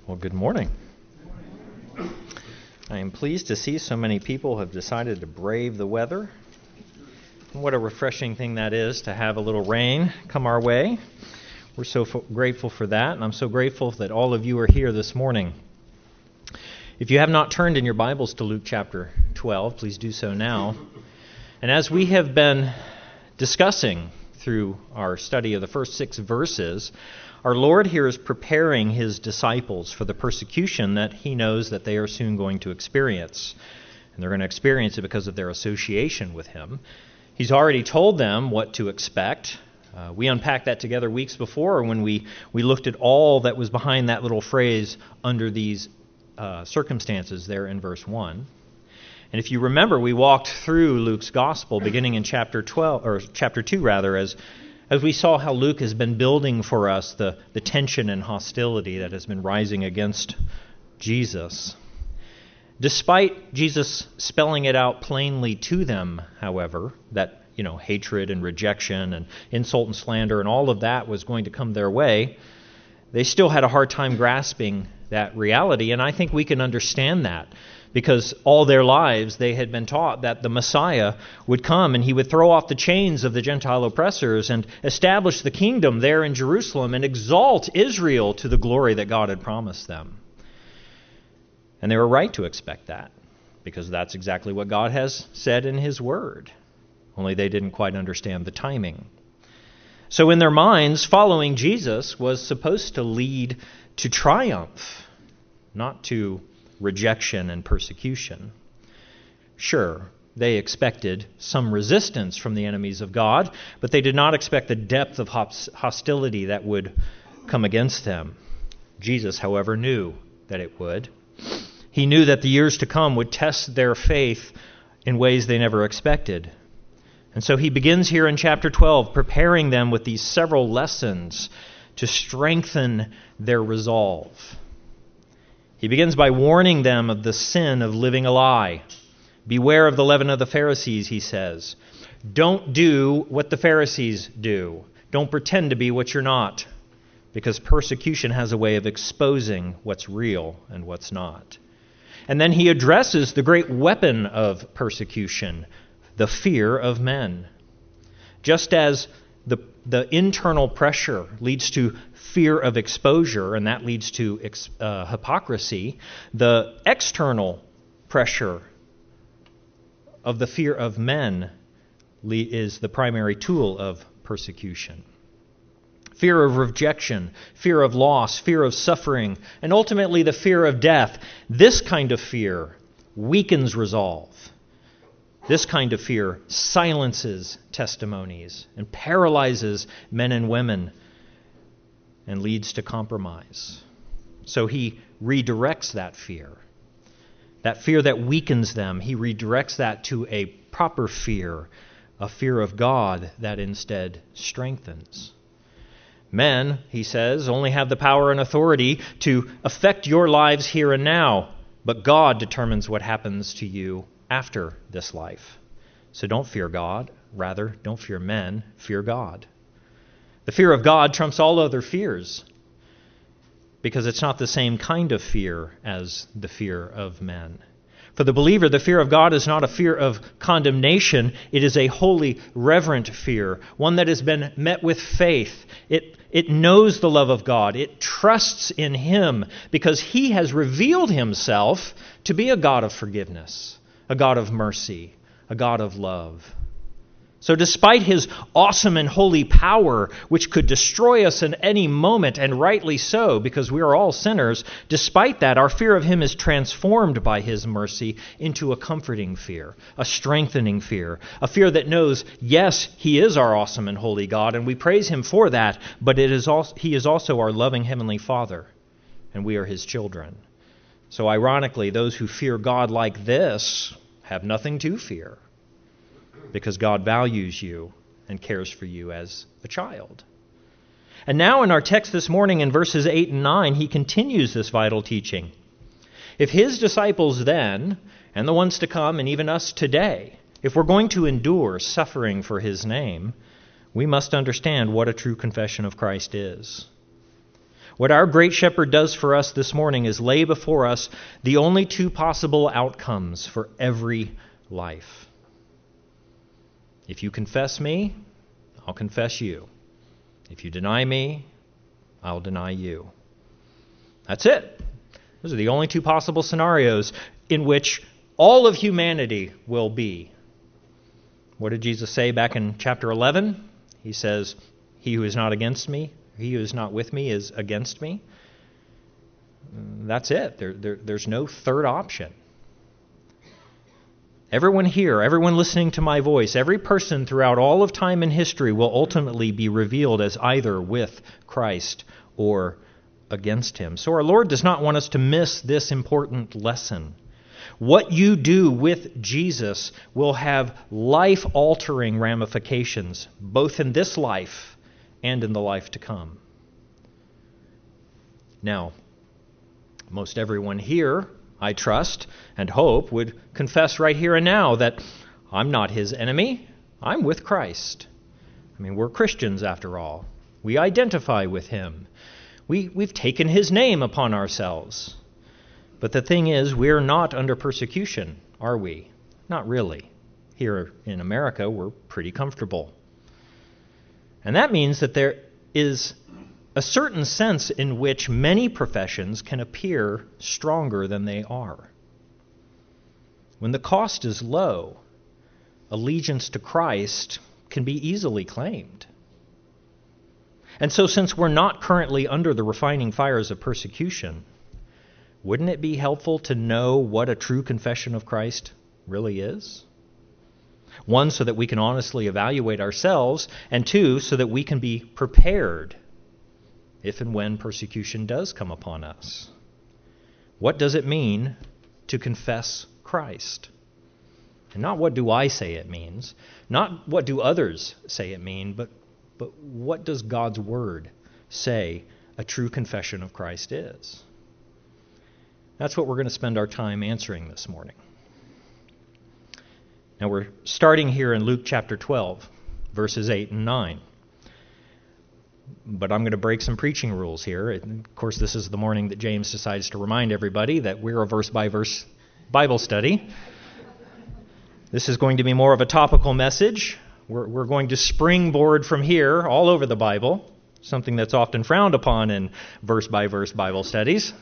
Well, good morning. I am pleased to see so many people have decided to brave the weather. What a refreshing thing that is to have a little rain come our way. We're so grateful for that, and I'm so grateful that all of you are here this morning. If you have not turned in your Bibles to Luke chapter 12, please do so now. And as we have been discussing through our study of the first 6 verses, our Lord here is preparing his disciples for the persecution that he knows that they are soon going to experience. And they're going to experience it because of their association with him. He's already told them what to expect. We unpacked that together weeks before when we looked at all that was behind that little phrase, under these circumstances, there in verse 1. And if you remember, we walked through Luke's gospel beginning in chapter 2 as we saw how Luke has been building for us the tension and hostility that has been rising against Jesus. Despite Jesus spelling it out plainly to them, however, that hatred and rejection and insult and slander and all of that was going to come their way, they still had a hard time grasping that reality. And I think we can understand that, because all their lives they had been taught that the Messiah would come and he would throw off the chains of the Gentile oppressors and establish the kingdom there in Jerusalem and exalt Israel to the glory that God had promised them. And they were right to expect that, because that's exactly what God has said in his word. Only they didn't quite understand the timing. So in their minds, following Jesus was supposed to lead to triumph, not to rejection and persecution. Sure, they expected some resistance from the enemies of God, but they did not expect the depth of hostility that would come against them. Jesus, however, knew that it would. He knew that the years to come would test their faith in ways they never expected. And so he begins here in chapter 12, preparing them with these several lessons to strengthen their resolve. He begins by warning them of the sin of living a lie. Beware of the leaven of the Pharisees, he says. Don't do what the Pharisees do. Don't pretend to be what you're not, because persecution has a way of exposing what's real and what's not. And then he addresses the great weapon of persecution, the fear of men. Just as the internal pressure leads to fear of exposure, and that leads to hypocrisy, the external pressure of the fear of men is the primary tool of persecution. Fear of rejection, fear of loss, fear of suffering, and ultimately the fear of death. This kind of fear weakens resolve. This kind of fear silences testimonies and paralyzes men and women and leads to compromise. So he redirects that fear that weakens them. He redirects that to a proper fear, a fear of God that instead strengthens. Men, he says, only have the power and authority to affect your lives here and now, but God determines what happens to you after this life. So don't fear God. Rather, don't fear men. Fear God. The fear of God trumps all other fears, because it's not the same kind of fear as the fear of men. For the believer, the fear of God is not a fear of condemnation. It is a holy, reverent fear, one that has been met with faith. It knows the love of God. It trusts in him because he has revealed himself to be a God of forgiveness, a God of mercy, a God of love. So despite his awesome and holy power, which could destroy us in any moment, and rightly so, because we are all sinners, despite that, our fear of him is transformed by his mercy into a comforting fear, a strengthening fear, a fear that knows, yes, he is our awesome and holy God, and we praise him for that, but he is also our loving heavenly Father, and we are his children. So ironically, those who fear God like this have nothing to fear, because God values you and cares for you as a child. And now in our text this morning in verses 8 and 9, he continues this vital teaching. If his disciples then, and the ones to come, and even us today, if we're going to endure suffering for his name, we must understand what a true confession of Christ is. What our great shepherd does for us this morning is lay before us the only two possible outcomes for every life. If you confess me, I'll confess you. If you deny me, I'll deny you. That's it. Those are the only two possible scenarios in which all of humanity will be. What did Jesus say back in chapter 11? He says, "He who is not against me, he who is not with me is against me." That's it. There's no third option. Everyone here, everyone listening to my voice, every person throughout all of time and history will ultimately be revealed as either with Christ or against him. So our Lord does not want us to miss this important lesson. What you do with Jesus will have life-altering ramifications, both in this life and in the life to come. Now, most everyone here, I trust and hope, would confess right here and now that I'm not his enemy. I'm with Christ. I mean, we're Christians after all. We identify with him. We've taken his name upon ourselves. But the thing is, we're not under persecution, are we? Not really. Here in America, we're pretty comfortable. And that means that there is a certain sense in which many professions can appear stronger than they are. When the cost is low, allegiance to Christ can be easily claimed. And so since we're not currently under the refining fires of persecution, wouldn't it be helpful to know what a true confession of Christ really is? One, so that we can honestly evaluate ourselves, and two, so that we can be prepared if and when persecution does come upon us. What does it mean to confess Christ? And not what do I say it means, not what do others say it means, but what does God's Word say a true confession of Christ is? That's what we're going to spend our time answering this morning. Now we're starting here in Luke chapter 12, verses 8 and 9. But I'm going to break some preaching rules here. And of course, this is the morning that James decides to remind everybody that we're a verse-by-verse Bible study. This is going to be more of a topical message. We're going to springboard from here all over the Bible, something that's often frowned upon in verse-by-verse Bible studies.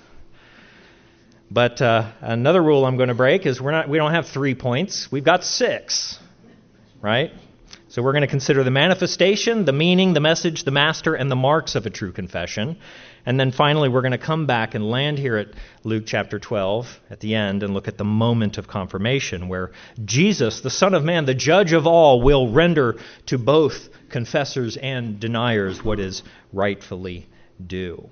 But another rule I'm going to break is we don't have 3 points. We've got 6, right? So we're going to consider the manifestation, the meaning, the message, the master, and the marks of a true confession. And then finally, we're going to come back and land here at Luke chapter 12 at the end and look at the moment of confirmation where Jesus, the Son of Man, the judge of all, will render to both confessors and deniers what is rightfully due.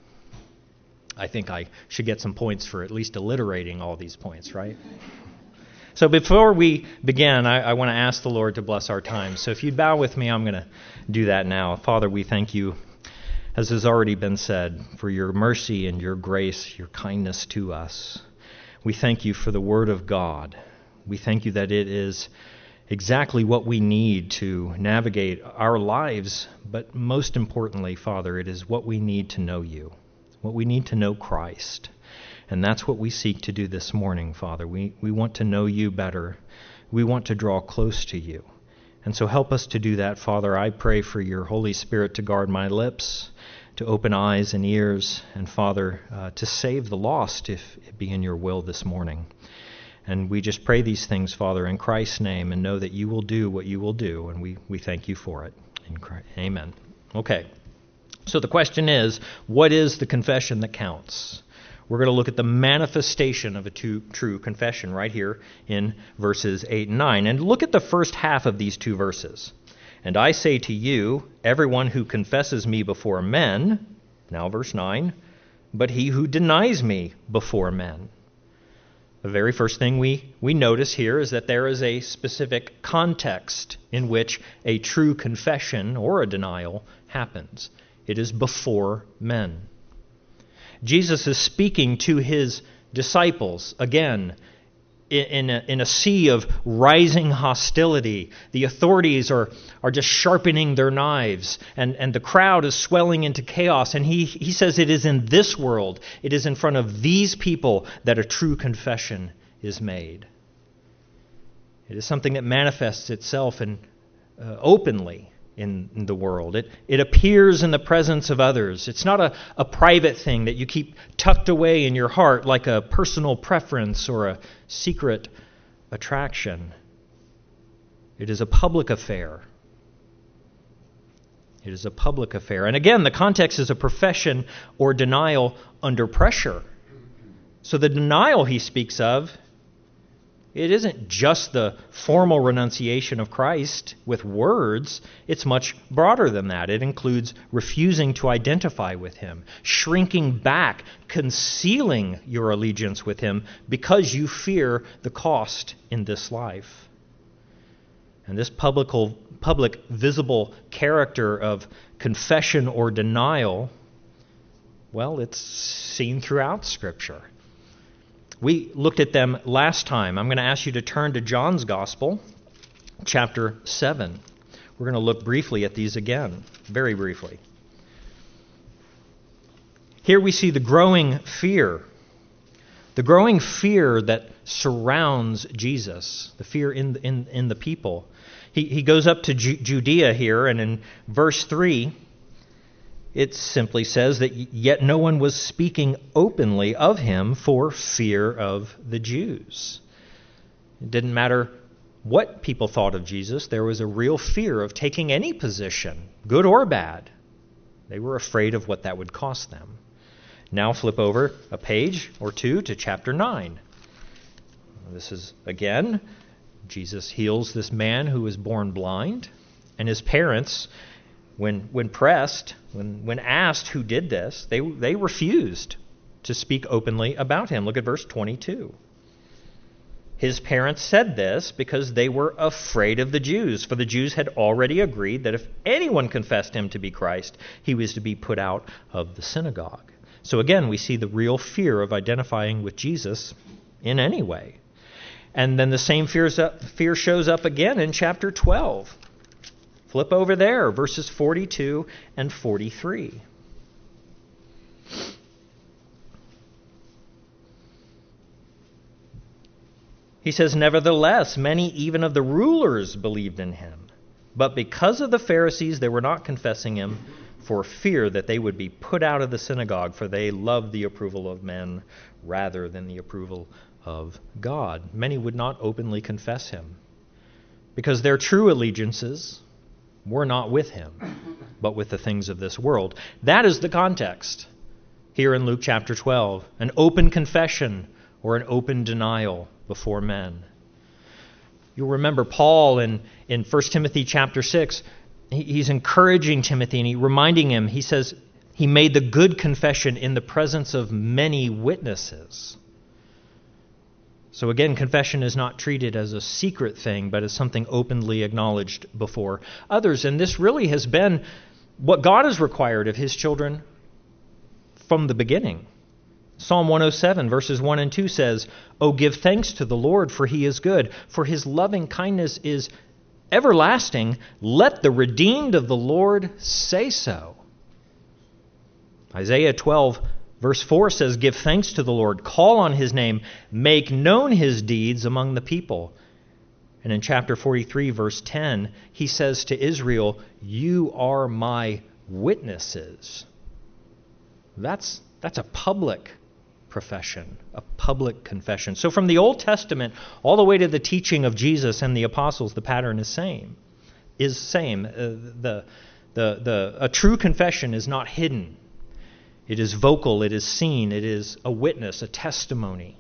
I think I should get some points for at least alliterating all these points, right? So before we begin, I want to ask the Lord to bless our time. So if you'd bow with me, I'm going to do that now. Father, we thank you, as has already been said, for your mercy and your grace, your kindness to us. We thank you for the Word of God. We thank you that it is exactly what we need to navigate our lives, but most importantly, Father, it is what we need to know you, what we need to know Christ. And that's what we seek to do this morning, Father. We want to know you better. We want to draw close to you. And so help us to do that, Father. I pray for your Holy Spirit to guard my lips, to open eyes and ears, and, Father, to save the lost if it be in your will this morning. And we just pray these things, Father, in Christ's name, and know that you will do what you will do, and we thank you for it. In Christ. Amen. Okay. So the question is, what is the confession that counts? We're going to look at the manifestation of a true confession right here in verses 8 and 9. And look at the first half of these two verses. And I say to you, everyone who confesses me before men, now verse 9, but he who denies me before men. The very first thing we notice here is that there is a specific context in which a true confession or a denial happens. It is before men. Jesus is speaking to his disciples, again, in a sea of rising hostility. The authorities are just sharpening their knives, and the crowd is swelling into chaos. And he says it is in this world, it is in front of these people that a true confession is made. It is something that manifests itself openly in the world. It appears in the presence of others. It's not a private thing that you keep tucked away in your heart like a personal preference or a secret attraction. It is a public affair. It is a public affair. And again, the context is a profession or denial under pressure. So the denial he speaks of, it isn't just the formal renunciation of Christ with words. It's much broader than that. It includes refusing to identify with him, shrinking back, concealing your allegiance with him because you fear the cost in this life. And this public visible character of confession or denial, well, it's seen throughout Scripture. We looked at them last time. I'm going to ask you to turn to John's Gospel, chapter 7. We're going to look briefly at these again, very briefly. Here we see the growing fear that surrounds Jesus, the fear in the people. He goes up to Judea here, and in verse 3, it simply says that yet no one was speaking openly of him for fear of the Jews. It didn't matter what people thought of Jesus. There was a real fear of taking any position, good or bad. They were afraid of what that would cost them. Now flip over a page or two to chapter 9. This is, again, Jesus heals this man who was born blind, and his parents, when pressed, when asked who did this, they refused to speak openly about him. Look at verse 22. His parents said this because they were afraid of the Jews, for the Jews had already agreed that if anyone confessed him to be Christ, he was to be put out of the synagogue. So again, we see the real fear of identifying with Jesus in any way. And then the same fear shows up again in chapter 12. Flip over there, verses 42 and 43. He says, "Nevertheless, many even of the rulers believed in him. But because of the Pharisees, they were not confessing him for fear that they would be put out of the synagogue, for they loved the approval of men rather than the approval of God." Many would not openly confess him because their true allegiances were not with him, but with the things of this world. That is the context here in Luke chapter 12. An open confession or an open denial before men. You'll remember Paul in 1 Timothy chapter 6, he's encouraging Timothy and he's reminding him, he says, he made the good confession in the presence of many witnesses. So again, confession is not treated as a secret thing, but as something openly acknowledged before others. And this really has been what God has required of his children from the beginning. Psalm 107, verses 1 and 2 says, "Oh, give thanks to the Lord, for he is good, for his loving kindness is everlasting. Let the redeemed of the Lord say so." Isaiah 12, verse 4 says, "Give thanks to the Lord, call on his name, make known his deeds among the people." And in chapter 43, verse 10, he says to Israel, "You are my witnesses." That's a public profession, a public confession. So from the Old Testament all the way to the teaching of Jesus and the apostles, the pattern is same. A true confession is not hidden. It is vocal, it is seen, it is a witness, a testimony.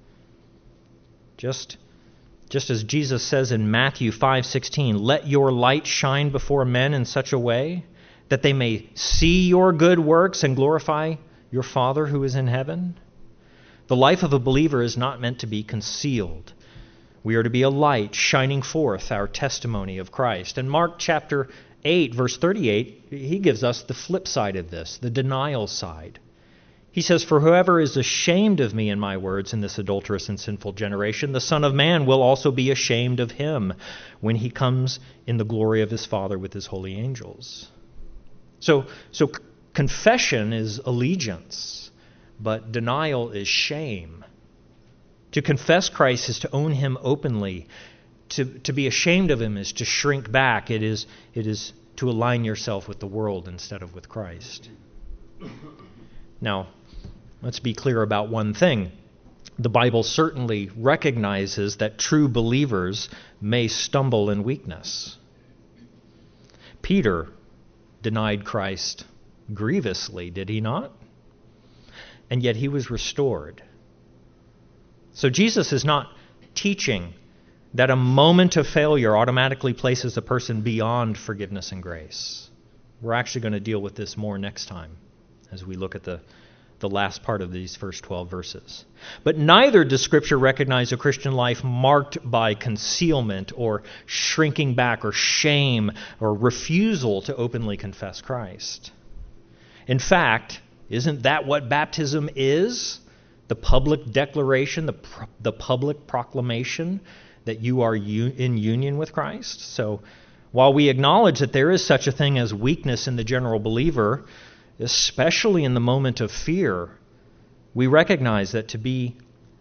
Just as Jesus says in Matthew 5:16, "Let your light shine before men in such a way that they may see your good works and glorify your Father who is in heaven." The life of a believer is not meant to be concealed. We are to be a light shining forth our testimony of Christ. And Mark chapter 8, verse 38, he gives us the flip side of this, the denial side. He says, "For whoever is ashamed of me and my words in this adulterous and sinful generation, the Son of Man will also be ashamed of him when he comes in the glory of his Father with his holy angels." So confession is allegiance, but denial is shame. To confess Christ is to own him openly. To be ashamed of him is to shrink back. It is to align yourself with the world instead of with Christ. Now, let's be clear about one thing. The Bible certainly recognizes that true believers may stumble in weakness. Peter denied Christ grievously, did he not? And yet he was restored. So Jesus is not teaching that a moment of failure automatically places a person beyond forgiveness and grace. We're actually going to deal with this more next time as we look at the last part of these first 12 verses. But neither does Scripture recognize a Christian life marked by concealment or shrinking back or shame or refusal to openly confess Christ. In fact, isn't that what baptism is? The public declaration, the public proclamation that you are in union with Christ. So while we acknowledge that there is such a thing as weakness in the general believer, especially in the moment of fear, we recognize that to be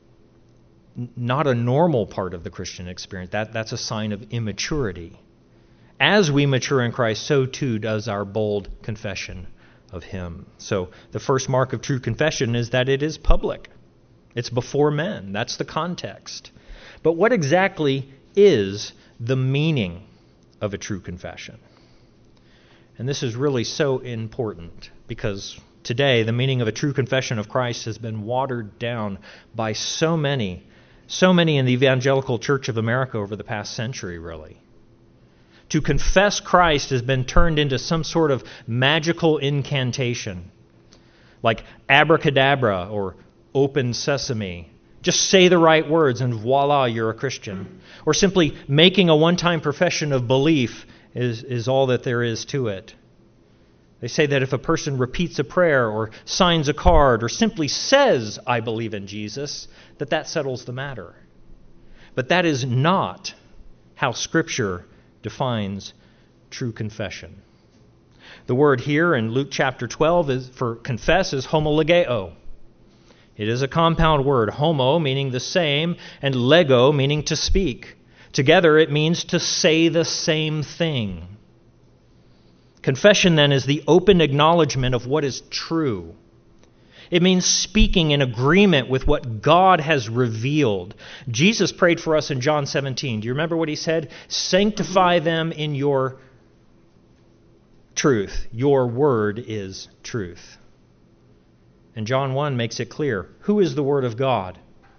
not a normal part of the Christian experience, that's a sign of immaturity. As we mature in Christ, so too does our bold confession of him. So the first mark of true confession is that it is public. It's before men. That's the context. But what exactly is the meaning of a true confession? And this is really so important because today the meaning of a true confession of Christ has been watered down by so many in the evangelical church of America over the past century, really. To confess Christ has been turned into some sort of magical incantation, like abracadabra or open sesame. Just say the right words and voila, you're a Christian. Or simply making a one-time profession of belief is all that there is to it. They say that if a person repeats a prayer or signs a card or simply says, "I believe in Jesus," that settles the matter. But that is not how Scripture defines true confession. The word here in Luke chapter 12 for confess is homologeo. It is a compound word, homo meaning the same, and lego meaning to speak. Together it means to say the same thing. Confession then is the open acknowledgement of what is true. It means speaking in agreement with what God has revealed. Jesus prayed for us in John 17. Do you remember what he said? Sanctify them in your truth. Your word is truth. And John 1 makes it clear. Who is the Word of God?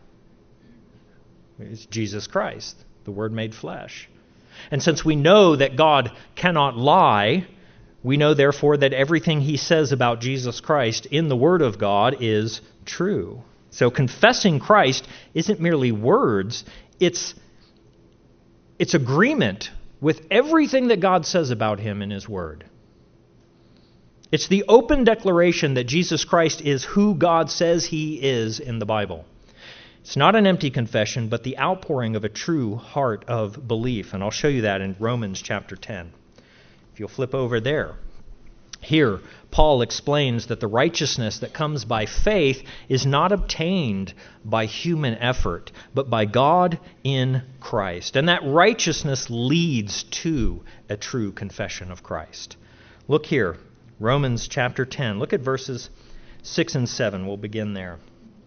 It's Jesus Christ, the Word made flesh. And since we know that God cannot lie, we know therefore that everything he says about Jesus Christ in the Word of God is true. So confessing Christ isn't merely words, it's agreement with everything that God says about him in his Word. It's the open declaration that Jesus Christ is who God says he is in the Bible. It's not an empty confession, but the outpouring of a true heart of belief. And I'll show you that in Romans chapter 10. If you'll flip over there. Here, Paul explains that the righteousness that comes by faith is not obtained by human effort, but by God in Christ. And that righteousness leads to a true confession of Christ. Look here. Romans chapter 10. Look at verses 6 and 7. We'll begin there.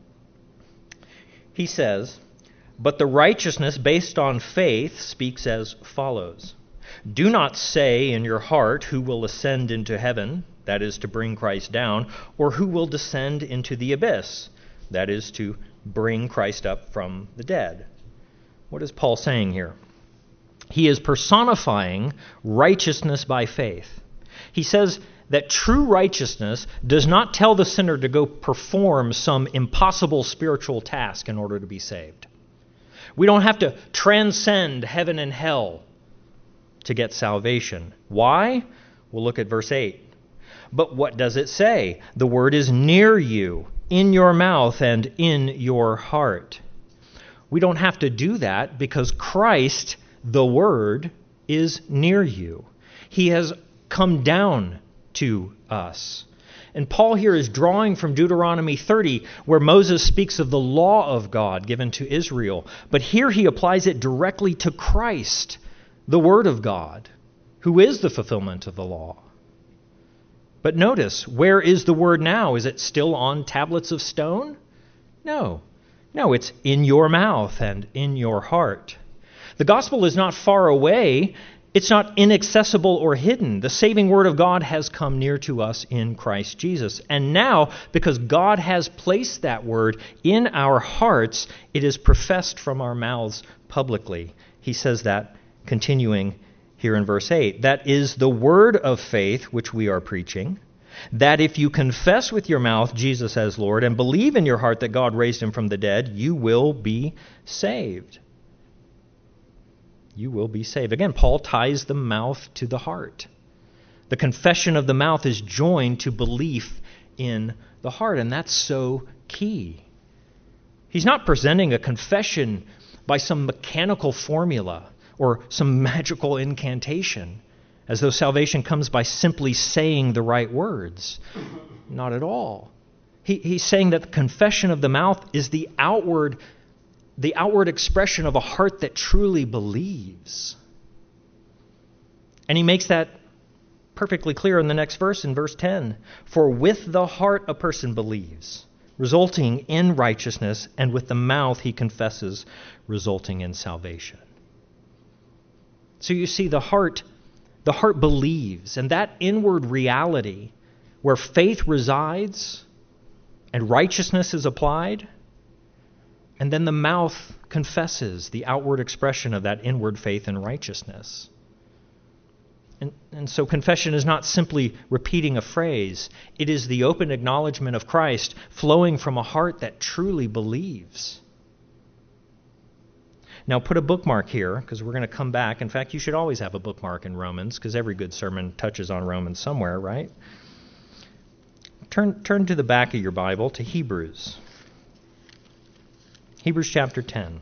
He says, "But the righteousness based on faith speaks as follows. Do not say in your heart, 'Who will ascend into heaven?' That is to bring Christ down, or 'Who will descend into the abyss?' That is to bring Christ up from the dead." What is Paul saying here? He is personifying righteousness by faith. He says that true righteousness does not tell the sinner to go perform some impossible spiritual task in order to be saved. We don't have to transcend heaven and hell to get salvation. Why? We'll look at verse 8. "But what does it say? The word is near you, in your mouth and in your heart. We don't have to do that because Christ, the Word, is near you. He has come down to us. And Paul here is drawing from Deuteronomy 30, where Moses speaks of the law of God given to Israel. But here he applies it directly to Christ, the Word of God, who is the fulfillment of the law. But notice, where is the Word now? Is it still on tablets of stone? No. No, it's in your mouth and in your heart. The gospel is not far away. It's not inaccessible or hidden. The saving Word of God has come near to us in Christ Jesus. And now, because God has placed that Word in our hearts, it is professed from our mouths publicly. He says that, continuing here in verse 8. That is the word of faith which we are preaching, that if you confess with your mouth Jesus as Lord and believe in your heart that God raised him from the dead, you will be saved. You will be saved. Again, Paul ties the mouth to the heart. The confession of the mouth is joined to belief in the heart, and that's so key. He's not presenting a confession by some mechanical formula or some magical incantation, as though salvation comes by simply saying the right words. Not at all. He's saying that the confession of the mouth is the outward expression of a heart that truly believes. And he makes that perfectly clear in the next verse, in verse 10. For with the heart a person believes, resulting in righteousness, and with the mouth he confesses, resulting in salvation. So you see, the heart believes, and that inward reality where faith resides and righteousness is applied, and then the mouth confesses the outward expression of that inward faith and righteousness. And so confession is not simply repeating a phrase. It is the open acknowledgement of Christ flowing from a heart that truly believes. Now put a bookmark here, because we're going to come back. In fact, you should always have a bookmark in Romans, because every good sermon touches on Romans somewhere, right? Turn to the back of your Bible to Hebrews. Hebrews chapter 10.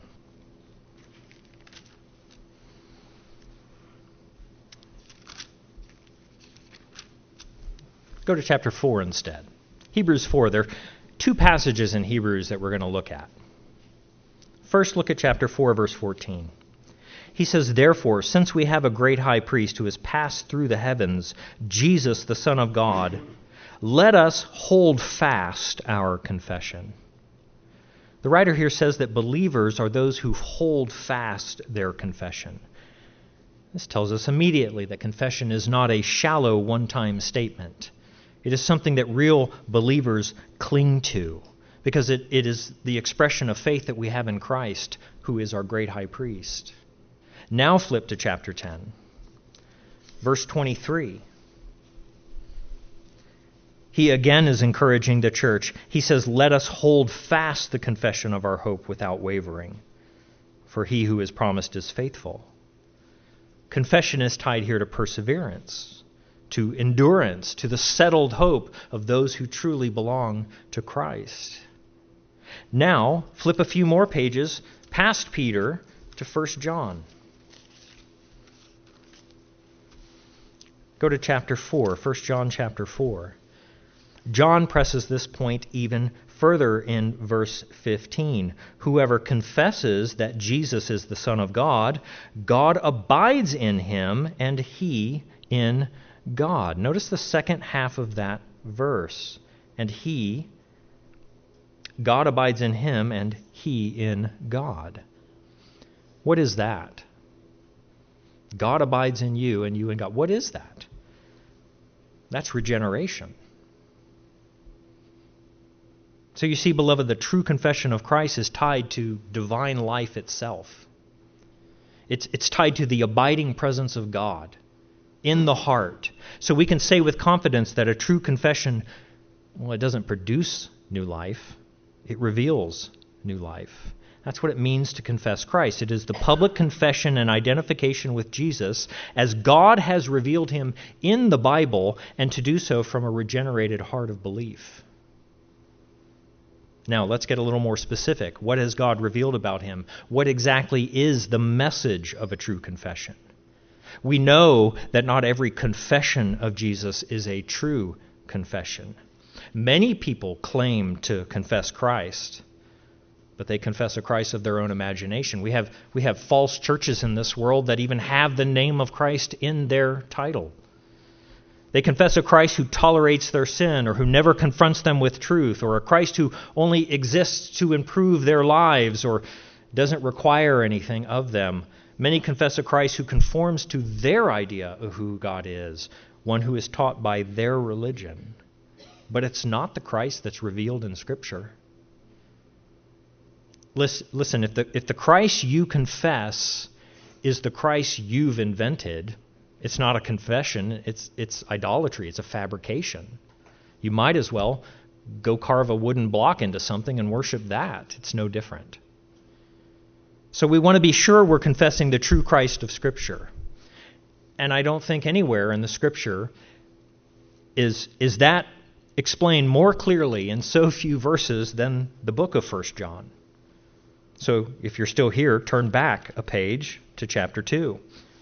Go to chapter 4 instead. Hebrews 4. There are two passages in Hebrews that we're going to look at. First, look at chapter 4, verse 14. He says, Therefore, since we have a great high priest who has passed through the heavens, Jesus, the Son of God, let us hold fast our confession. The writer here says that believers are those who hold fast their confession. This tells us immediately that confession is not a shallow one-time statement. It is something that real believers cling to, because it is the expression of faith that we have in Christ, who is our great high priest. Now flip to chapter 10, verse 23. He again is encouraging the church. He says, Let us hold fast the confession of our hope without wavering, for he who is promised is faithful. Confession is tied here to perseverance, to endurance, to the settled hope of those who truly belong to Christ. Now, flip a few more pages past Peter to 1 John. Go to chapter 4, 1 John chapter 4. John presses this point even further in verse 15. Whoever confesses that Jesus is the Son of God, God abides in him, and he in God. Notice the second half of that verse. And God abides in him, and he in God. What is that? God abides in you, and you in God. What is that? That's regeneration. So you see, beloved, the true confession of Christ is tied to divine life itself. It's tied to the abiding presence of God in the heart. So we can say with confidence that a true confession, well, it doesn't produce new life. It reveals new life. That's what it means to confess Christ. It is the public confession and identification with Jesus as God has revealed him in the Bible, and to do so from a regenerated heart of belief. Now, let's get a little more specific. What has God revealed about him? What exactly is the message of a true confession? We know that not every confession of Jesus is a true confession. Many people claim to confess Christ, but they confess a Christ of their own imagination. We have false churches in this world that even have the name of Christ in their title. They confess a Christ who tolerates their sin or who never confronts them with truth, or a Christ who only exists to improve their lives or doesn't require anything of them. Many confess a Christ who conforms to their idea of who God is, one who is taught by their religion. But it's not the Christ that's revealed in Scripture. Listen, if the Christ you confess is the Christ you've invented, it's not a confession, it's idolatry, it's a fabrication. You might as well go carve a wooden block into something and worship that. It's no different. So we want to be sure we're confessing the true Christ of Scripture. And I don't think anywhere in the Scripture is that explained more clearly in so few verses than the book of 1 John. So if you're still here, turn back a page to chapter 2.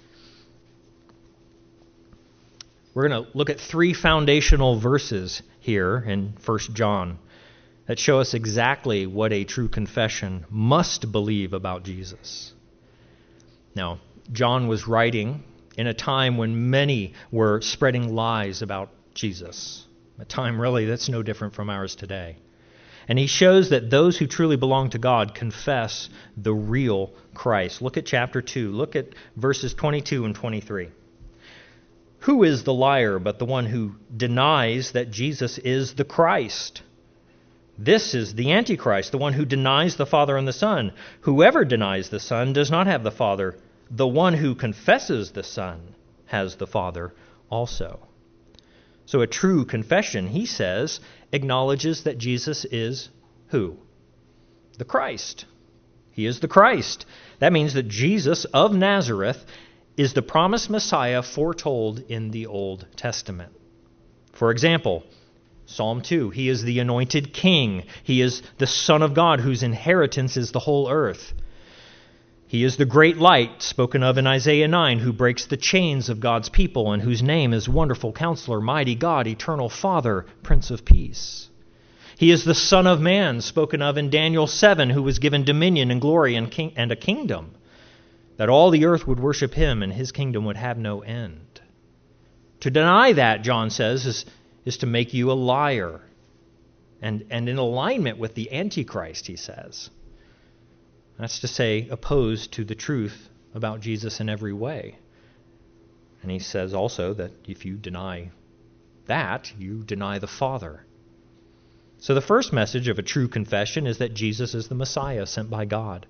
We're going to look at 3 foundational verses here in 1 John that show us exactly what a true confession must believe about Jesus. Now, John was writing in a time when many were spreading lies about Jesus, a time really that's no different from ours today. And he shows that those who truly belong to God confess the real Christ. Look at chapter 2. Look at verses 22 and 23. Who is the liar but the one who denies that Jesus is the Christ? This is the Antichrist, the one who denies the Father and the Son. Whoever denies the Son does not have the Father. The one who confesses the Son has the Father also. So a true confession, he says, acknowledges that Jesus is who? The Christ. He is the Christ. That means that Jesus of Nazareth is the promised Messiah foretold in the Old Testament. For example, Psalm 2, he is the anointed king. He is the Son of God whose inheritance is the whole earth. He is the great light spoken of in Isaiah 9, who breaks the chains of God's people and whose name is Wonderful Counselor, Mighty God, Eternal Father, Prince of Peace. He is the Son of Man spoken of in Daniel 7, who was given dominion and glory and a kingdom, that all the earth would worship him and his kingdom would have no end. To deny that, John says, is to make you a liar and in alignment with the Antichrist, he says. That's to say, opposed to the truth about Jesus in every way. And he says also that if you deny that, you deny the Father. So the first message of a true confession is that Jesus is the Messiah sent by God.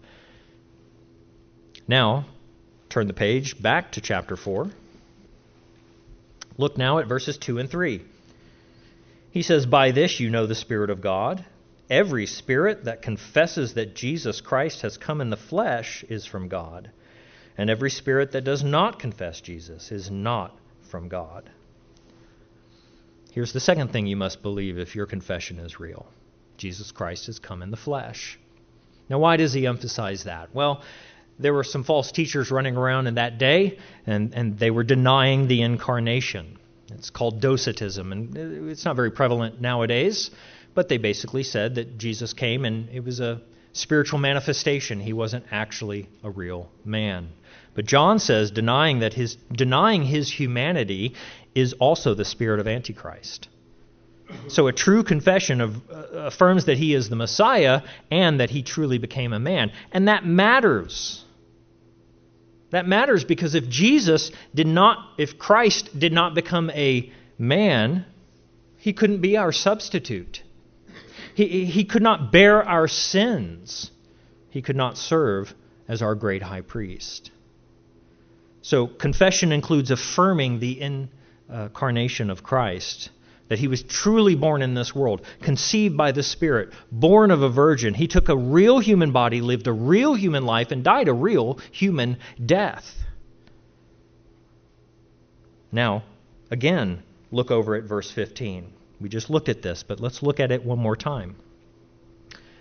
Now, turn the page back to chapter 4. Look now at verses 2 and 3. He says, "By this you know the Spirit of God. Every spirit that confesses that Jesus Christ has come in the flesh is from God, and every spirit that does not confess Jesus is not from God." Here's the second thing you must believe if your confession is real. Jesus Christ has come in the flesh. Now, why does he emphasize that? Well, there were some false teachers running around in that day, and they were denying the incarnation. It's called Docetism, and it's not very prevalent nowadays. But they basically said that Jesus came and it was a spiritual manifestation. He wasn't actually a real man. But John says denying his humanity is also the spirit of Antichrist. So a true confession affirms that he is the Messiah and that he truly became a man. And that matters. That matters because if Christ did not become a man, he couldn't be our substitute. He could not bear our sins. He could not serve as our great high priest. So confession includes affirming the incarnation of Christ, that he was truly born in this world, conceived by the Spirit, born of a virgin. He took a real human body, lived a real human life, and died a real human death. Now, again, look over at verse 15. We just looked at this, but let's look at it one more time.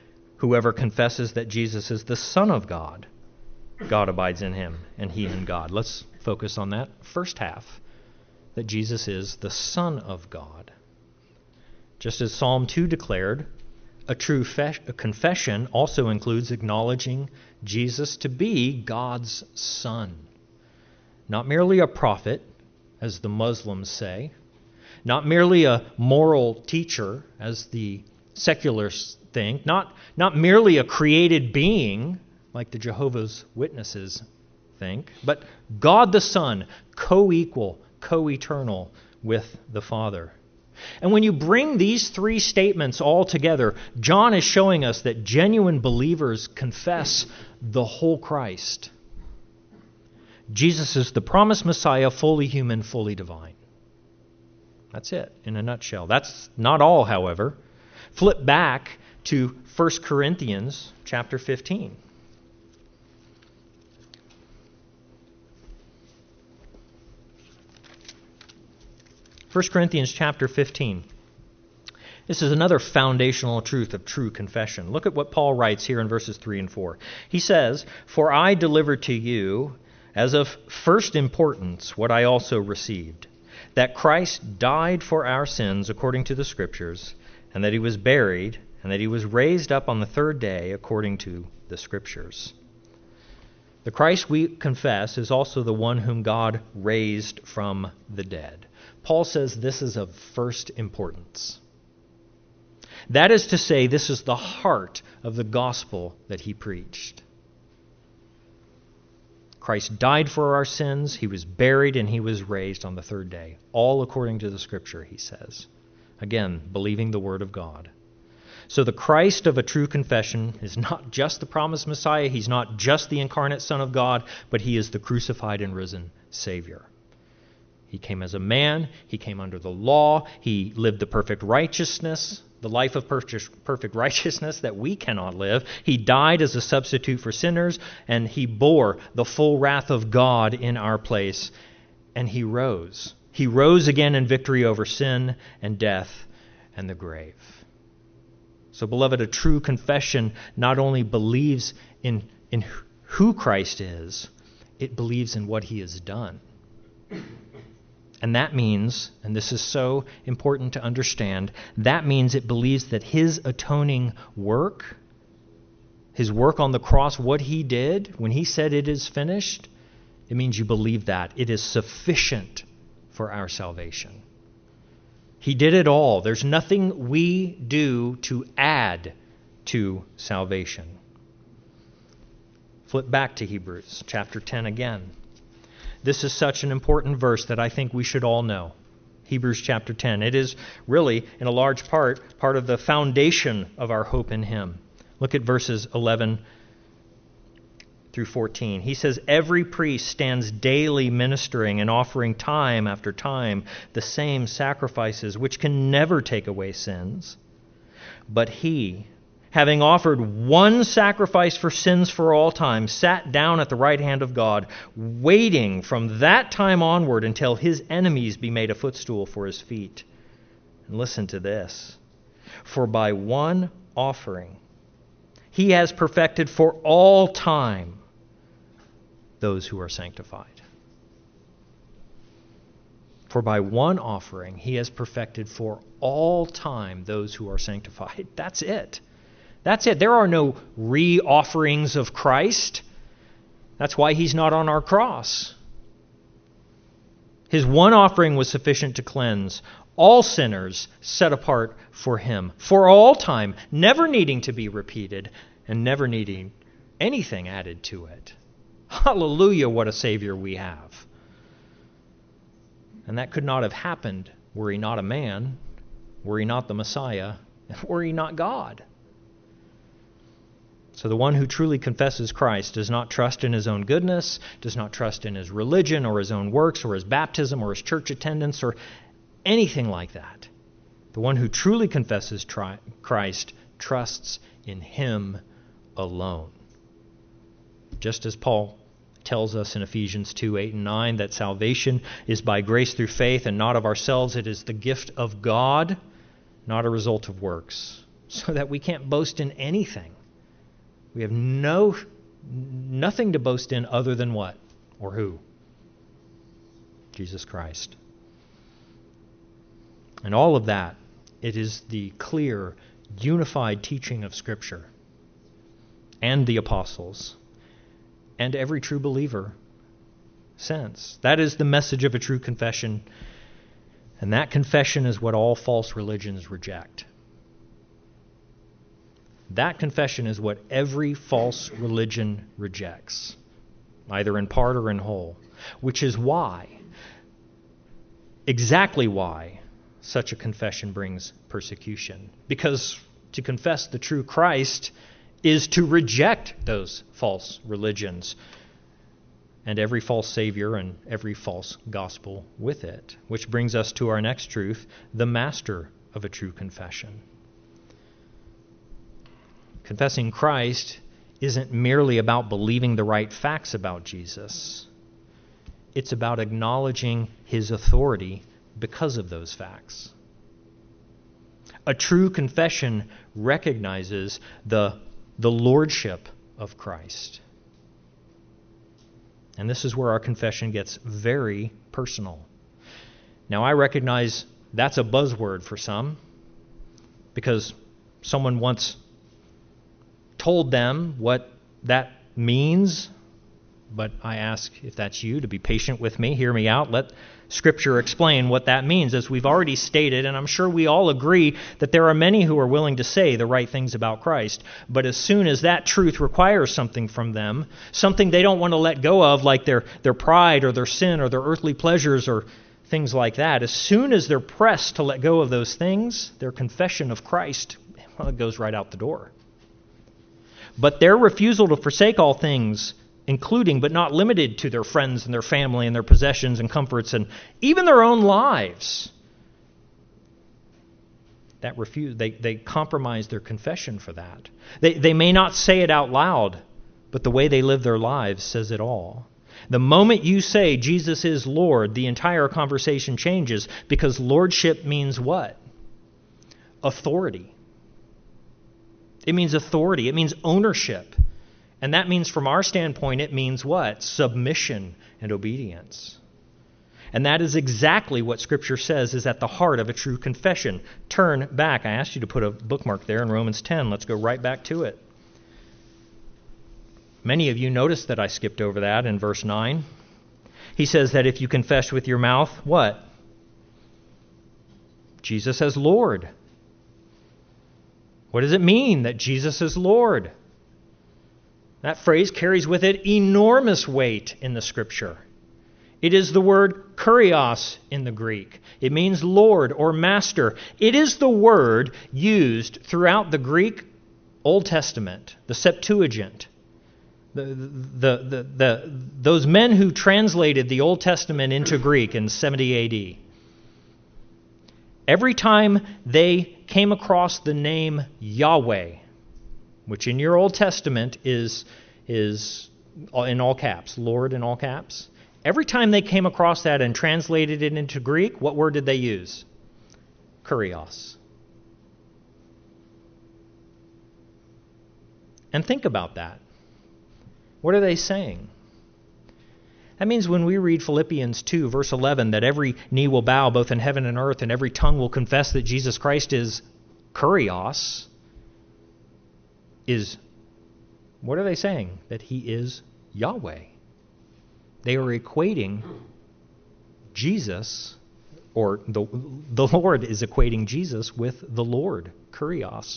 Whoever confesses that Jesus is the Son of God, God abides in him, and he in God. Let's focus on that first half, that Jesus is the Son of God. Just as Psalm 2 declared, a true confession also includes acknowledging Jesus to be God's Son. Not merely a prophet, as the Muslims say, not merely a moral teacher, as the secularists think, not merely a created being, like the Jehovah's Witnesses think, but God the Son, co-equal, co-eternal with the Father. And when you bring these three statements all together, John is showing us that genuine believers confess the whole Christ. Jesus is the promised Messiah, fully human, fully divine. That's it, in a nutshell. That's not all, however. Flip back to 1 Corinthians chapter 15. 1 Corinthians chapter 15. This is another foundational truth of true confession. Look at what Paul writes here in verses 3 and 4. He says, "For I delivered to you as of first importance what I also received, that Christ died for our sins according to the Scriptures, and that he was buried, and that he was raised up on the third day according to the Scriptures." The Christ we confess is also the one whom God raised from the dead. Paul says this is of first importance. That is to say, this is the heart of the gospel that he preached. Christ died for our sins, he was buried, and he was raised on the third day. All according to the Scripture, he says. Again, believing the Word of God. So the Christ of a true confession is not just the promised Messiah, he's not just the incarnate Son of God, but he is the crucified and risen Savior. He came as a man, he came under the law, he lived the perfect righteousness, the life of perfect righteousness that we cannot live. He died as a substitute for sinners, and he bore the full wrath of God in our place, and he rose. He rose again in victory over sin and death and the grave. So, beloved, a true confession not only believes in who Christ is, it believes in what he has done. And that means, and this is so important to understand, that means it believes that his atoning work, his work on the cross, what he did when he said it is finished, it means you believe that. It is sufficient for our salvation. He did it all. There's nothing we do to add to salvation. Flip back to Hebrews chapter 10 again. This is such an important verse that I think we should all know. Hebrews chapter 10. It is really, in a large part of the foundation of our hope in him. Look at verses 11 through 14. He says, "Every priest stands daily ministering and offering time after time the same sacrifices, which can never take away sins. But he, having offered one sacrifice for sins for all time, sat down at the right hand of God, waiting from that time onward until his enemies be made a footstool for his feet." And listen to this. "For by one offering he has perfected for all time those who are sanctified." For by one offering he has perfected for all time those who are sanctified. That's it. That's it. There are no re-offerings of Christ. That's why he's not on our cross. His one offering was sufficient to cleanse all sinners set apart for him, for all time, never needing to be repeated and never needing anything added to it. Hallelujah, what a Savior we have. And that could not have happened were he not a man, were he not the Messiah, were he not God. So the one who truly confesses Christ does not trust in his own goodness, does not trust in his religion or his own works or his baptism or his church attendance or anything like that. The one who truly confesses Christ trusts in him alone. Just as Paul tells us in Ephesians 2, 8 and 9 that salvation is by grace through faith and not of ourselves. It is the gift of God, not a result of works, so that we can't boast in anything. We have nothing to boast in other than what? Or who? Jesus Christ. And all of that, it is the clear, unified teaching of Scripture and the apostles and every true believer since. That is the message of a true confession, and that confession is what all false religions reject. That confession is what every false religion rejects, either in part or in whole, which is why, exactly why, such a confession brings persecution. Because to confess the true Christ is to reject those false religions and every false savior and every false gospel with it. Which brings us to our next truth, the master of a true confession. Confessing Christ isn't merely about believing the right facts about Jesus. It's about acknowledging his authority because of those facts. A true confession recognizes the lordship of Christ. And this is where our confession gets very personal. Now, I recognize that's a buzzword for some, because someone once told them what that means. But I ask, if that's you, to be patient with me, hear me out. Let Scripture explain what that means. As we've already stated, and I'm sure we all agree that there are many who are willing to say the right things about Christ. But as soon as that truth requires something from them, something they don't want to let go of, like their pride or their sin or their earthly pleasures or things like that, as soon as they're pressed to let go of those things, their confession of Christ, well, it goes right out the door. But their refusal to forsake all things, including but not limited to their friends and their family and their possessions and comforts and even their own lives, they compromise their confession for that. They may not say it out loud, but the way they live their lives says it all. The moment you say Jesus is Lord, the entire conversation changes, because lordship means what? Authority. It means authority. It means ownership. And that means, from our standpoint, it means what? Submission and obedience. And that is exactly what Scripture says is at the heart of a true confession. Turn back. I asked you to put a bookmark there in Romans 10. Let's go right back to it. Many of you noticed that I skipped over that in verse 9. He says that if you confess with your mouth, what? Jesus as Lord. What does it mean that Jesus is Lord? That phrase carries with it enormous weight in the Scripture. It is the word kurios in the Greek. It means Lord or Master. It is the word used throughout the Greek Old Testament, the Septuagint. Those men who translated the Old Testament into Greek in 70 AD. Every time they came across the name Yahweh, which in your Old Testament is in all caps, Lord in all caps. Every time they came across that and translated it into Greek, what word did they use? Kurios. And think about that. What are they saying? That means when we read Philippians 2, verse 11, that every knee will bow, both in heaven and earth, and every tongue will confess that Jesus Christ is kurios, what are they saying? That he is Yahweh. They are equating Jesus, or the Lord is equating Jesus with the Lord, kurios.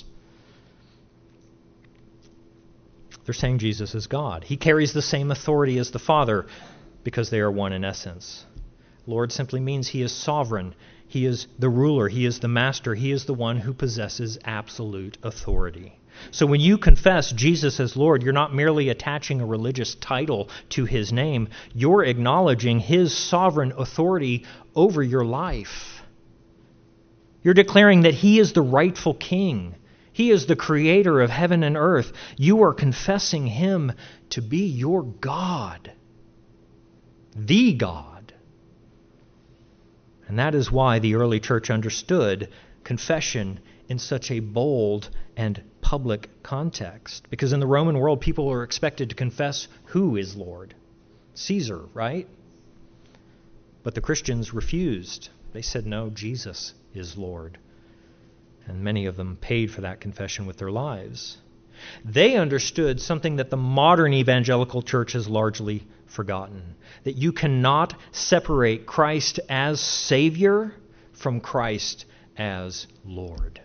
They're saying Jesus is God. He carries the same authority as the Father because they are one in essence. Lord simply means he is sovereign. He is the ruler. He is the master. He is the one who possesses absolute authority. So when you confess Jesus as Lord, you're not merely attaching a religious title to his name. You're acknowledging his sovereign authority over your life. You're declaring that he is the rightful king. He is the creator of heaven and earth. You are confessing him to be your God, the God. And that is why the early church understood confession in such a bold and public context. Because in the Roman world, people are expected to confess who is Lord. Caesar, right? But the Christians refused. They said, no, Jesus is Lord. And many of them paid for that confession with their lives. They understood something that the modern evangelical church has largely forgotten, that you cannot separate Christ as Savior from Christ as Lord.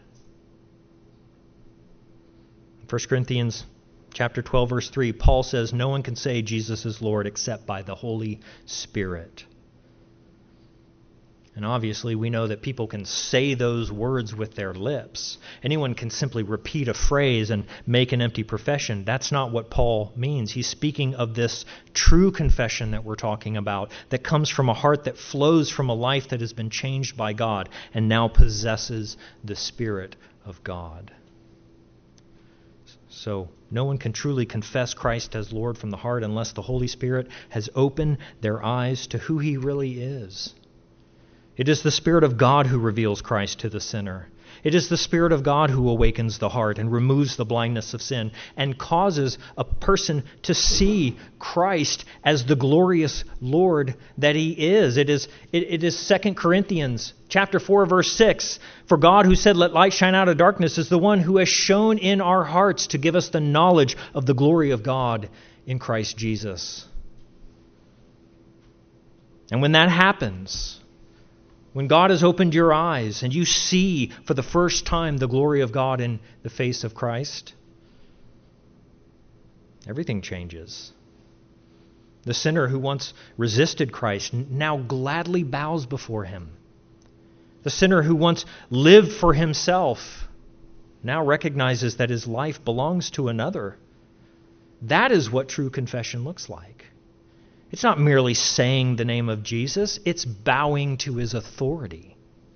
1 Corinthians chapter 12, verse 3, Paul says, no one can say Jesus is Lord except by the Holy Spirit. And obviously, we know that people can say those words with their lips. Anyone can simply repeat a phrase and make an empty profession. That's not what Paul means. He's speaking of this true confession that we're talking about, that comes from a heart that flows from a life that has been changed by God and now possesses the Spirit of God. So, no one can truly confess Christ as Lord from the heart unless the Holy Spirit has opened their eyes to who He really is. It is the Spirit of God who reveals Christ to the sinner. It is the Spirit of God who awakens the heart and removes the blindness of sin and causes a person to see Christ as the glorious Lord that He is. It is 2 Corinthians chapter 4, verse 6. For God who said, let light shine out of darkness, is the one who has shone in our hearts to give us the knowledge of the glory of God in Christ Jesus. And when that happens, when God has opened your eyes and you see for the first time the glory of God in the face of Christ, everything changes. The sinner who once resisted Christ now gladly bows before Him. The sinner who once lived for himself now recognizes that his life belongs to another. That is what true confession looks like. It's not merely saying the name of Jesus, it's bowing to His authority.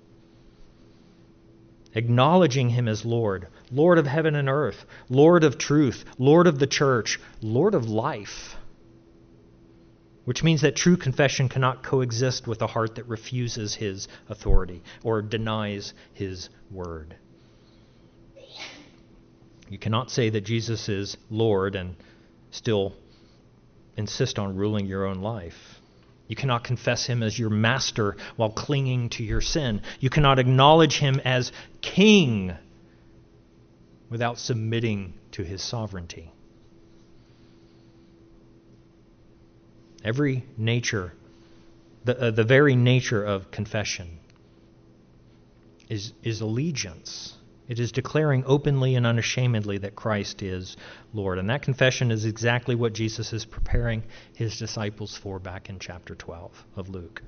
Acknowledging Him as Lord, Lord of heaven and earth, Lord of truth, Lord of the church, Lord of life. Which means that true confession cannot coexist with a heart that refuses His authority or denies His word. You cannot say that Jesus is Lord and still insist on ruling your own life. You cannot confess Him as your master while clinging to your sin. You cannot acknowledge Him as King without submitting to His sovereignty. Every nature, the very nature of confession is allegiance. It is declaring openly and unashamedly that Christ is Lord. And that confession is exactly what Jesus is preparing His disciples for back in chapter 12 of Luke.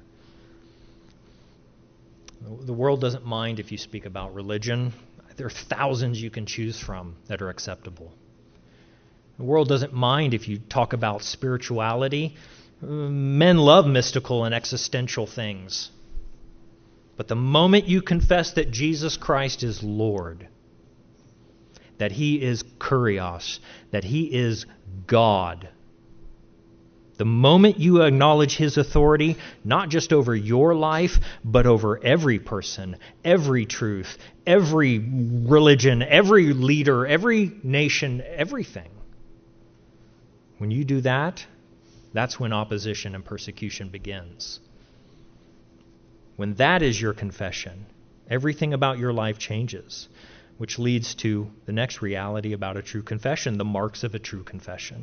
The world doesn't mind if you speak about religion. There are thousands you can choose from that are acceptable. The world doesn't mind if you talk about spirituality. Men love mystical and existential things. But the moment you confess that Jesus Christ is Lord, that He is Kurios, that He is God, the moment you acknowledge His authority, not just over your life, but over every person, every truth, every religion, every leader, every nation, everything. When you do that, that's when opposition and persecution begins. When that is your confession, everything about your life changes, which leads to the next reality about a true confession, the marks of a true confession.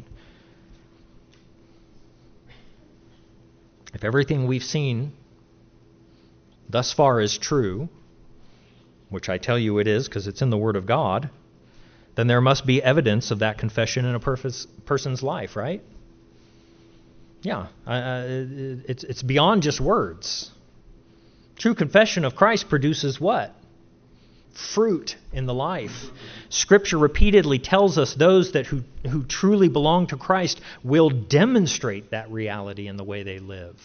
If everything we've seen thus far is true, which I tell you it is because it's in the Word of God, then there must be evidence of that confession in a person's life, right? Yeah, it's beyond just words. True confession of Christ produces what? Fruit in the life. Scripture repeatedly tells us those who truly belong to Christ will demonstrate that reality in the way they live.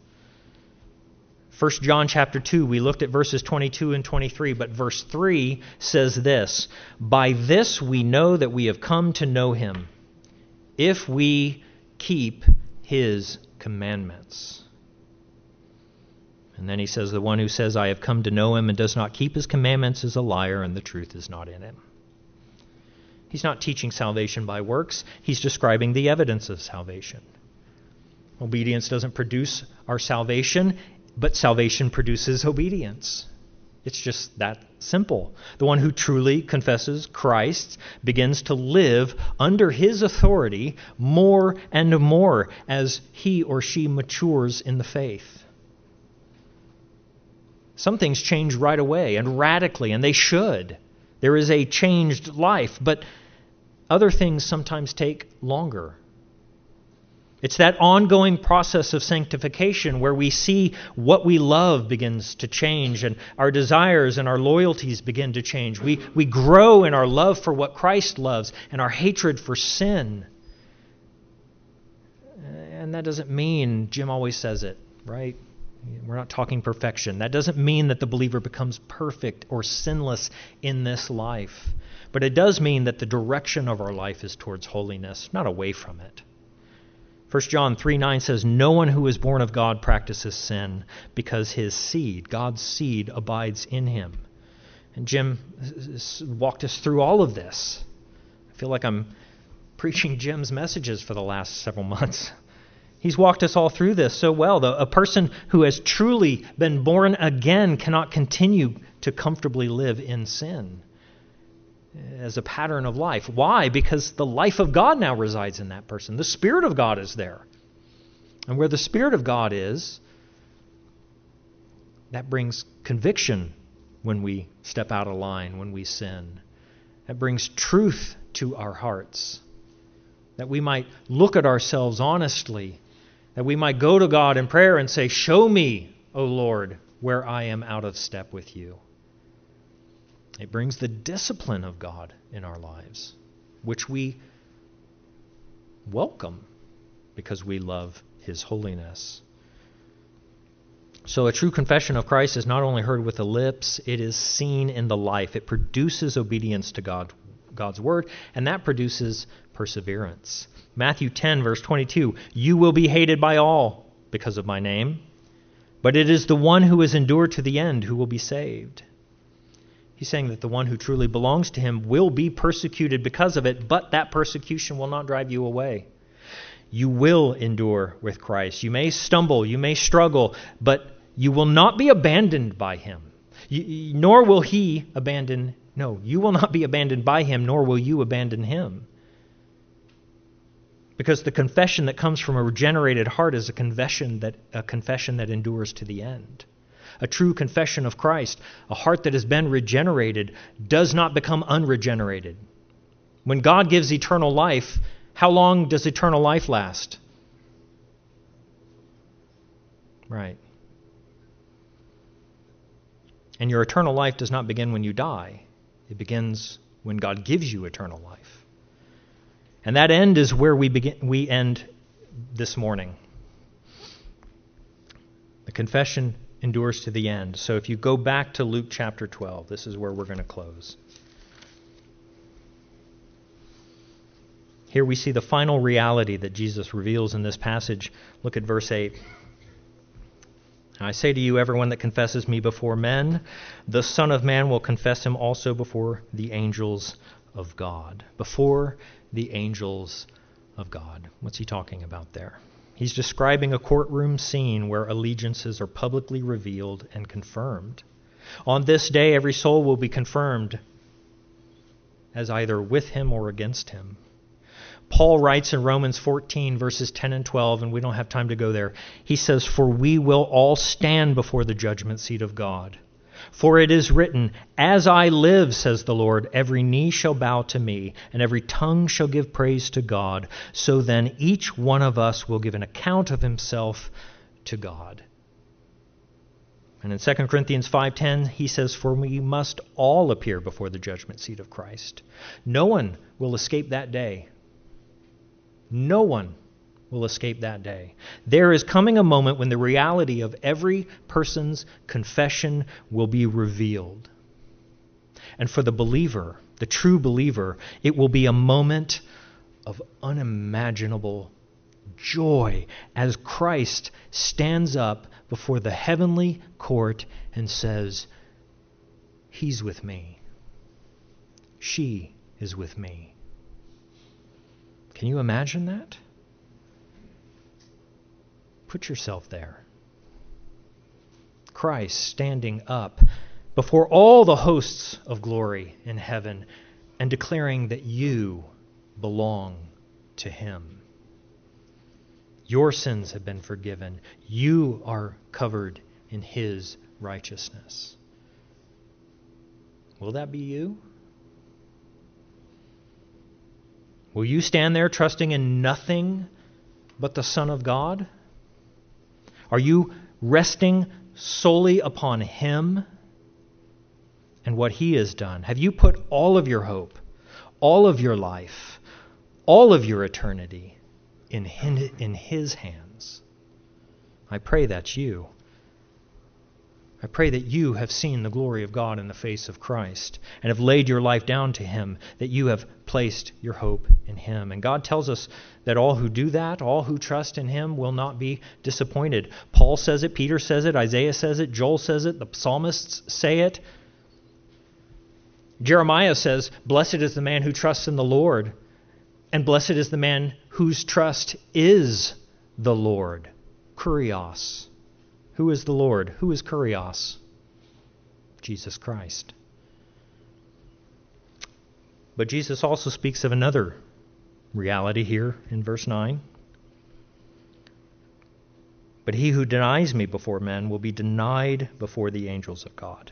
1 John chapter 2, we looked at verses 22 and 23, but verse 3 says this, "By this we know that we have come to know Him, if we keep His commandments." And then he says, the one who says, I have come to know him and does not keep his commandments is a liar, and the truth is not in him. He's not teaching salvation by works. He's describing the evidence of salvation. Obedience doesn't produce our salvation, but salvation produces obedience. It's just that simple. The one who truly confesses Christ begins to live under his authority more and more as he or she matures in the faith. Some things change right away and radically, and they should. There is a changed life, but other things sometimes take longer. It's that ongoing process of sanctification where we see what we love begins to change and our desires and our loyalties begin to change. We grow in our love for what Christ loves and our hatred for sin. And that doesn't mean, Jim always says it, right? We're not talking perfection. That doesn't mean that the believer becomes perfect or sinless in this life. But it does mean that the direction of our life is towards holiness, not away from it. 1 John 3:9 says, no one who is born of God practices sin because his seed, God's seed, abides in him. And Jim walked us through all of this. I feel like I'm preaching Jim's messages for the last several months. He's walked us all through this so well. A person who has truly been born again cannot continue to comfortably live in sin as a pattern of life. Why? Because the life of God now resides in that person. The Spirit of God is there. And where the Spirit of God is, that brings conviction when we step out of line, when we sin. That brings truth to our hearts. That we might look at ourselves honestly. That we might go to God in prayer and say, show me, O Lord, where I am out of step with you. It brings the discipline of God in our lives, which we welcome because we love his holiness. So a true confession of Christ is not only heard with the lips, it is seen in the life. It produces obedience to God's word, and that produces perseverance. Matthew 10, verse 22, you will be hated by all because of my name, but it is the one who has endured to the end who will be saved. He's saying that the one who truly belongs to him will be persecuted because of it, but that persecution will not drive you away. You will endure with Christ. You may stumble, you may struggle, but you will not be abandoned by him. Nor will he abandon, no, you will not be abandoned by him, nor will you abandon him. Because the confession that comes from a regenerated heart is a confession that endures to the end. A true confession of Christ, a heart that has been regenerated, does not become unregenerated. When God gives eternal life, how long does eternal life last? Right. And your eternal life does not begin when you die. It begins when God gives you eternal life. And that end is where we end this morning. The confession endures to the end. So if you go back to Luke chapter 12, this is where we're going to close. Here we see the final reality that Jesus reveals in this passage. Look at verse 8. I say to you, everyone that confesses me before men, the Son of Man will confess him also before the angels of God. Before the angels of God. What's he talking about there? He's describing a courtroom scene where allegiances are publicly revealed and confirmed. On this day, every soul will be confirmed as either with him or against him. Paul writes in Romans 14, verses 10 and 12, and we don't have time to go there. He says, for we will all stand before the judgment seat of God. For it is written, as I live, says the Lord, every knee shall bow to me, and every tongue shall give praise to God. So then each one of us will give an account of himself to God. And in 2 Corinthians 5:10, he says, for we must all appear before the judgment seat of Christ. No one will escape that day. No one will escape that day. There is coming a moment when the reality of every person's confession will be revealed. And for the believer, the true believer, it will be a moment of unimaginable joy as Christ stands up before the heavenly court and says, He's with me. She is with me. Can you imagine that? Put yourself there. Christ standing up before all the hosts of glory in heaven and declaring that you belong to Him. Your sins have been forgiven. You are covered in His righteousness. Will that be you? Will you stand there trusting in nothing but the Son of God? Are you resting solely upon Him and what He has done? Have you put all of your hope, all of your life, all of your eternity in His hands? I pray that's you. I pray that you have seen the glory of God in the face of Christ and have laid your life down to Him, that you have placed your hope in Him. And God tells us that all who do that, all who trust in Him, will not be disappointed. Paul says it, Peter says it, Isaiah says it, Joel says it, the psalmists say it. Jeremiah says, "Blessed is the man who trusts in the Lord, and blessed is the man whose trust is the Lord." Kurios. Who is the Lord? Who is Kurios? Jesus Christ. But Jesus also speaks of another reality here in verse 9. But he who denies me before men will be denied before the angels of God.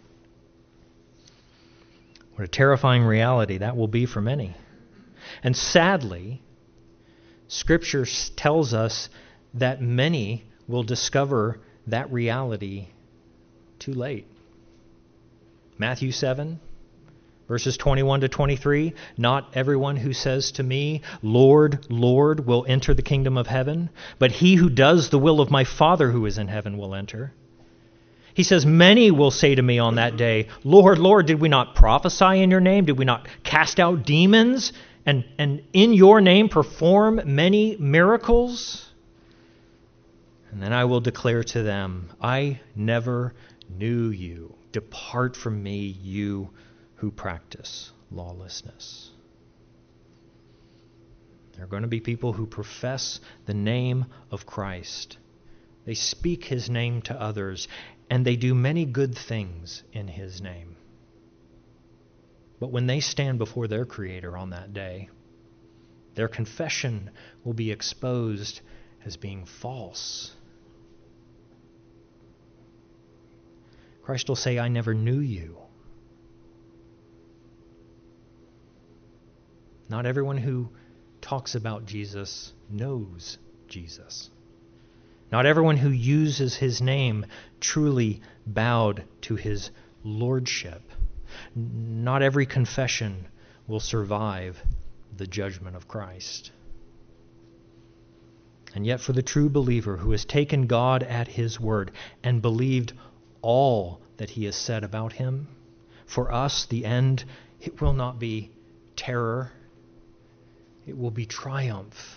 What a terrifying reality that will be for many. And sadly, Scripture tells us that many will discover that reality too late. Matthew 7, verses 21 to 23, "Not everyone who says to me, 'Lord, Lord,' will enter the kingdom of heaven, but he who does the will of my Father who is in heaven will enter. He says, 'Many will say to me on that day, Lord, Lord, did we not prophesy in your name? Did we not cast out demons and in your name perform many miracles?' And then I will declare to them, 'I never knew you. Depart from me, you who practice lawlessness.'" There are going to be people who profess the name of Christ. They speak His name to others, and they do many good things in His name. But when they stand before their Creator on that day, their confession will be exposed as being false. Christ will say, "I never knew you." Not everyone who talks about Jesus knows Jesus. Not everyone who uses His name truly bowed to His lordship. Not every confession will survive the judgment of Christ. And yet for the true believer who has taken God at His word and believed all that He has said about Him, for us the end, it will not be terror, it will be triumph.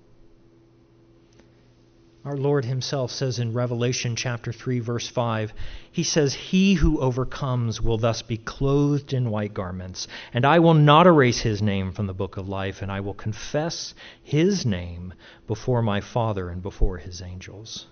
Our Lord Himself says in Revelation chapter 3, verse 5, He says, "He who overcomes will thus be clothed in white garments, and I will not erase his name from the book of life, and I will confess his name before my Father and before His angels."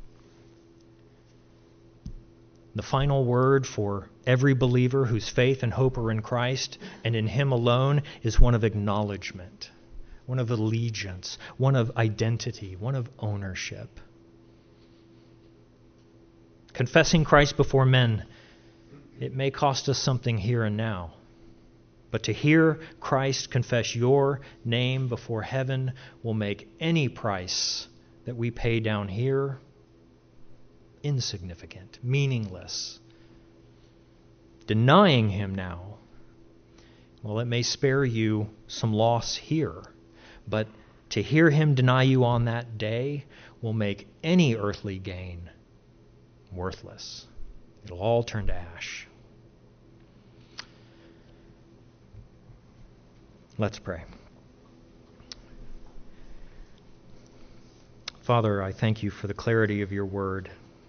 The final word for every believer whose faith and hope are in Christ and in Him alone is one of acknowledgement, one of allegiance, one of identity, one of ownership. Confessing Christ before men, it may cost us something here and now. But to hear Christ confess your name before heaven will make any price that we pay down here insignificant, meaningless. Denying Him now, well, it may spare you some loss here, but to hear Him deny you on that day will make any earthly gain worthless. It'll all turn to ash. Let's pray. Father, I thank You for the clarity of Your word.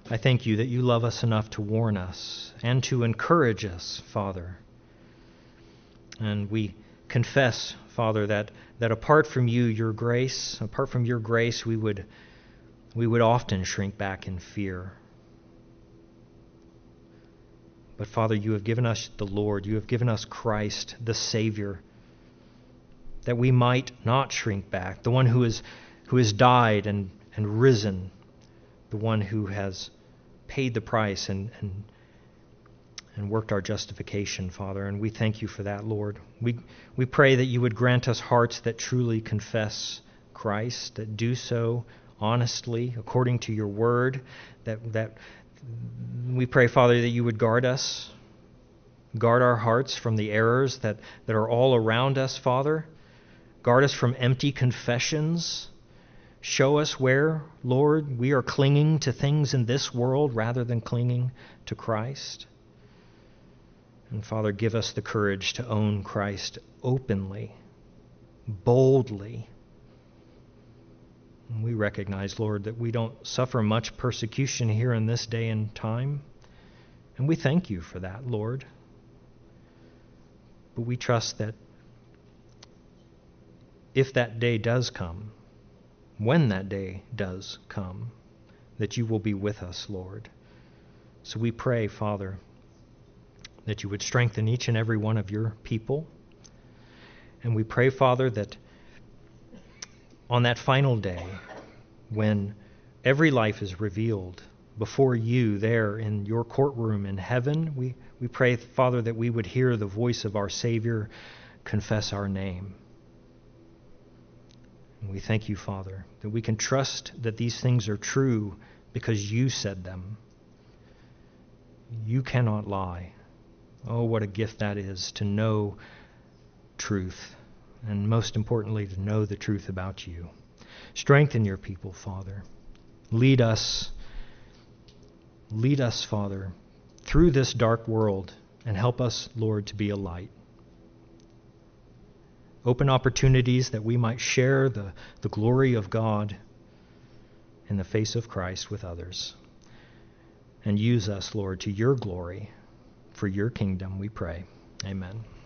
I thank you that you love us enough to warn us and to encourage us, Father. And we confess, Father, that apart from you, apart from your grace, we would often shrink back in fear. But Father, you have given us the Lord, you have given us Christ, the Savior, that we might not shrink back, the one who has died and risen, the one who has paid the price and worked our justification, Father. And we thank you for that, Lord. We pray that you would grant us hearts that truly confess Christ, that do so honestly, according to your word, that we pray, Father, that you would guard us, guard our hearts from the errors that are all around us, Father. Guard us from empty confessions. Show us where, Lord, we are clinging to things in this world rather than clinging to Christ. And Father, give us the courage to own Christ openly, boldly. And we recognize, Lord, that we don't suffer much persecution here in this day and time. And we thank you for that, Lord. But we trust that if that day does come, when that day does come, that you will be with us, Lord. So we pray, Father, that you would strengthen each and every one of your people. And we pray, Father, that on that final day, when every life is revealed before you there in your courtroom in heaven, we pray, Father, that we would hear the voice of our Savior confess our name. And we thank you, Father, that we can trust that these things are true because you said them. You cannot lie. Oh, what a gift that is to know truth, and most importantly, to know the truth about you. Strengthen your people, Father. Lead us, Father, through this dark world, and help us, Lord, to be a light. Open opportunities that we might share the glory of God in the face of Christ with others. And use us, Lord, to your glory, for your kingdom, we pray. Amen.